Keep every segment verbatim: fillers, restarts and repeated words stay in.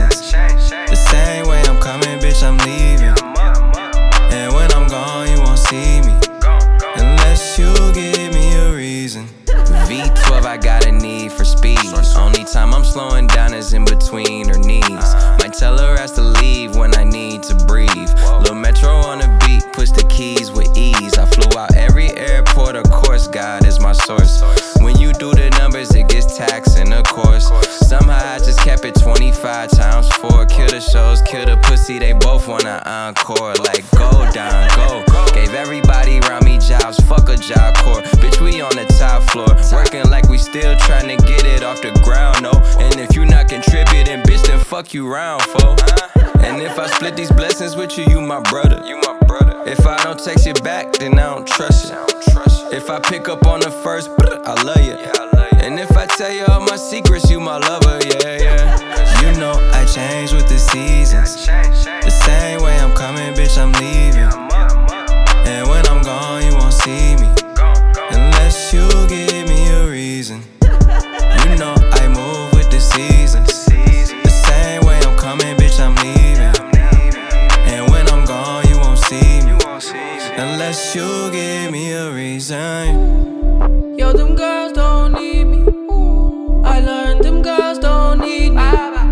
seasons. The same way I'm coming, bitch, I'm leaving. And when I'm gone, you won't see me unless you give me a reason. V twelve, I got a need for speed. Only time I'm slowing down is in between her knees. Might tell her ass to leave when I need to breathe. Lil Metro on the beat, push the keys with ease. I flew out every airport, of course, God is my source. When you do the numbers, it gets taxing, of course. Somehow I just kept it twenty-five times four. Kill the shows, kill the pussy, they both wanna encore. Like go down, go. Gave everybody around me jobs, fuck a job corps. Bitch, we on the top floor, working like we still trying to get it off the ground, no. And if you not contributing, bitch, then fuck you round, fo. And if I split these blessings with you, you my brother. You my brother. If I don't text you back, then I don't trust you. If I pick up on the first, I love you. And if I tell you all my secrets, you my lover, yeah, yeah. You know I change with the seasons. The same way I'm coming, bitch, I'm leaving. And when I'm gone, you won't see me unless you give me a reason. You know I move with the seasons. The same way I'm coming, bitch, I'm leaving. And when I'm gone, you won't see me unless you give me a reason. Yo, them girls don't need me. I learned them girls don't need me.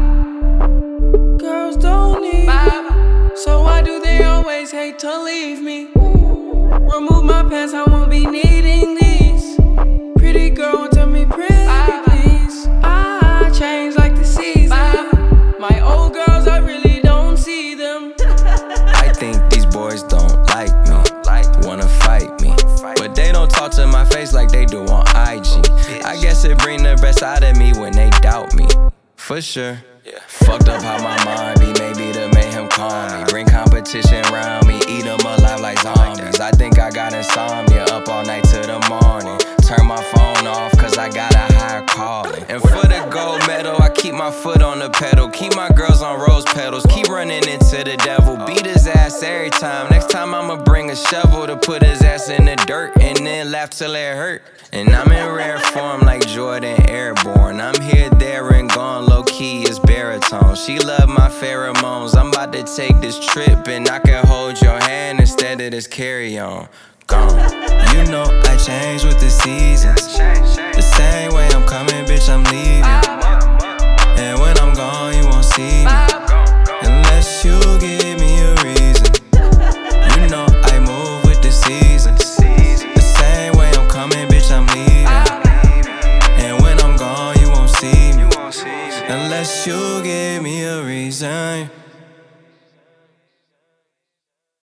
Girls don't need me. So why do they always hate to leave me? Remove my pants, I won't be needing these. Pretty girl, tell me pretty, please. I change like the season. My old girls, I really don't see them. I think these boys don't like me, wanna fight me, but they don't talk to my face like they do on I G. I guess it bring the best out of me when they doubt me, for sure. Fucked up how my mind be, maybe to make him calm me. Bring competition around me, eat them alive like zombies. I think I got insomnia, up all night to the morning. Turn my phone off cause I got a higher calling. And for the gold medal, I keep my foot on the pedal. Keep my girls on rose petals, keep running into the devil. Beat his ass every time, next time I'ma bring a shovel to put his ass in the dirt. And then laugh till it hurt. And I'm in rare form like Jordan Airborne. I'm here, there, and gone, low-key is baritone. She love my pheromones. I'm about to take this trip and I can hold your hand instead of this carry-on. Gone. You know I change with the seasons. The same way I'm coming, bitch, I'm leaving. And when I'm gone, you won't see me unless you give me a reason. You know I move with the seasons. The same way I'm coming, bitch, I'm leaving. And when I'm gone, you won't see me unless you give me a reason.